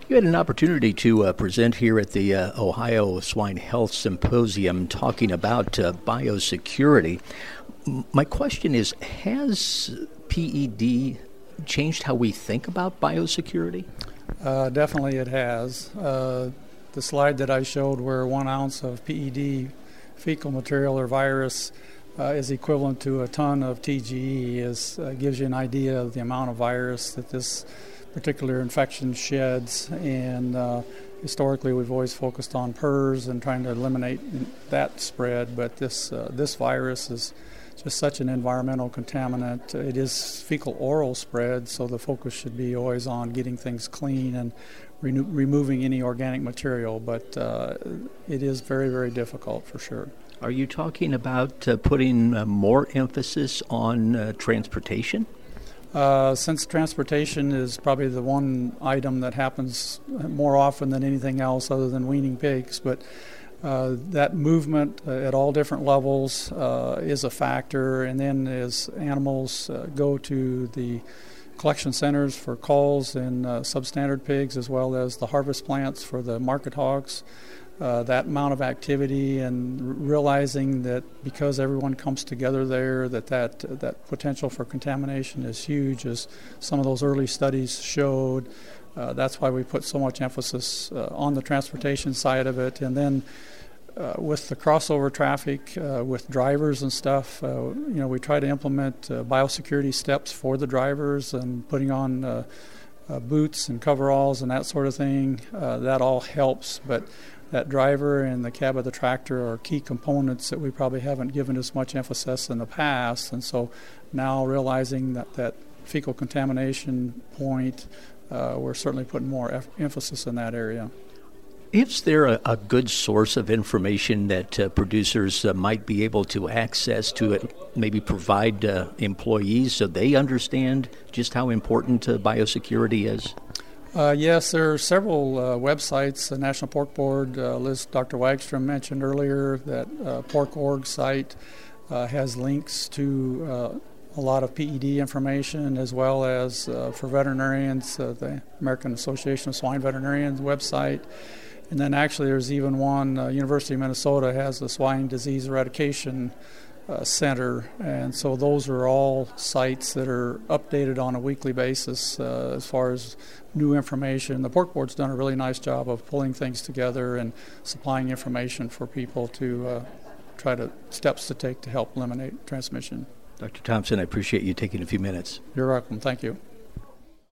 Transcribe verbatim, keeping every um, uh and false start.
You had an opportunity to uh, present here at the uh, Ohio Swine Health Symposium talking about uh, biosecurity. M- my question is, has P E D changed how we think about biosecurity? Uh, definitely it has. Uh, the slide that I showed where one ounce of P E D fecal material or virus uh, is equivalent to a ton of T G E is uh, gives you an idea of the amount of virus that this particular infection sheds. And uh, historically we've always focused on P E R S and trying to eliminate that spread, but this uh, this virus is just such an environmental contaminant. It is fecal oral spread, so the focus should be always on getting things clean and re- removing any organic material, but uh, it is very, very difficult for sure. Are you talking about uh, putting uh, more emphasis on uh, transportation? Uh, since transportation is probably the one item that happens more often than anything else other than weaning pigs, but uh, that movement uh, at all different levels uh, is a factor. And then as animals uh, go to the collection centers for culls and uh, substandard pigs, as well as the harvest plants for the market hogs, Uh, that amount of activity and r- realizing that because everyone comes together there, that that, uh, that potential for contamination is huge, as some of those early studies showed. Uh, that's why we put so much emphasis uh, on the transportation side of it. And then uh, with the crossover traffic, uh, with drivers and stuff, uh, you know, we try to implement uh, biosecurity steps for the drivers and putting on uh, uh, boots and coveralls and that sort of thing. Uh, that all helps, but that driver and the cab of the tractor are key components that we probably haven't given as much emphasis in the past. And so now realizing that that fecal contamination point, uh, we're certainly putting more eff- emphasis in that area. Is there a, a good source of information that uh, producers uh, might be able to access to it, maybe provide uh, employees so they understand just how important uh, biosecurity is? Uh, yes, there are several uh, websites. The National Pork Board, uh, Liz, Doctor Wagstrom mentioned earlier that uh, Pork dot org site uh, has links to uh, a lot of P E D information, as well as uh, for veterinarians, uh, the American Association of Swine Veterinarians website. And then actually there's even one, uh, University of Minnesota has the Swine Disease Eradication Uh, center, and so those are all sites that are updated on a weekly basis uh, as far as new information. The Pork Board's done a really nice job of pulling things together and supplying information for people to uh, try to steps to take to help eliminate transmission. Doctor Thompson, I appreciate you taking a few minutes. You're welcome. Thank you.